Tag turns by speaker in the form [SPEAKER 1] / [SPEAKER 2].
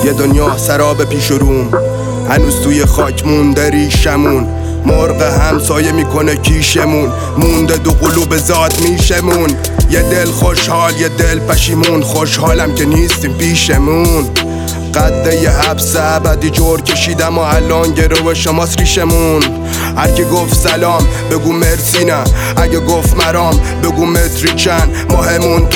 [SPEAKER 1] یه دنیا سراب پیش روم، هنوز توی خاک مونده ریشمون. مرغ همسایه میکنه کیشمون، مونده دو قلوب ذات میشمون. یه دل خوشحال یه دل پشیمون، خوشحالم که نیستیم پیشمون. قده یه حبس ابدی جور کشیدم و الان گرو شماست ریشمون. هر کی گفت سلام بگو مرسی نه، اگه گفت مرام بگو متری چند. ماهمون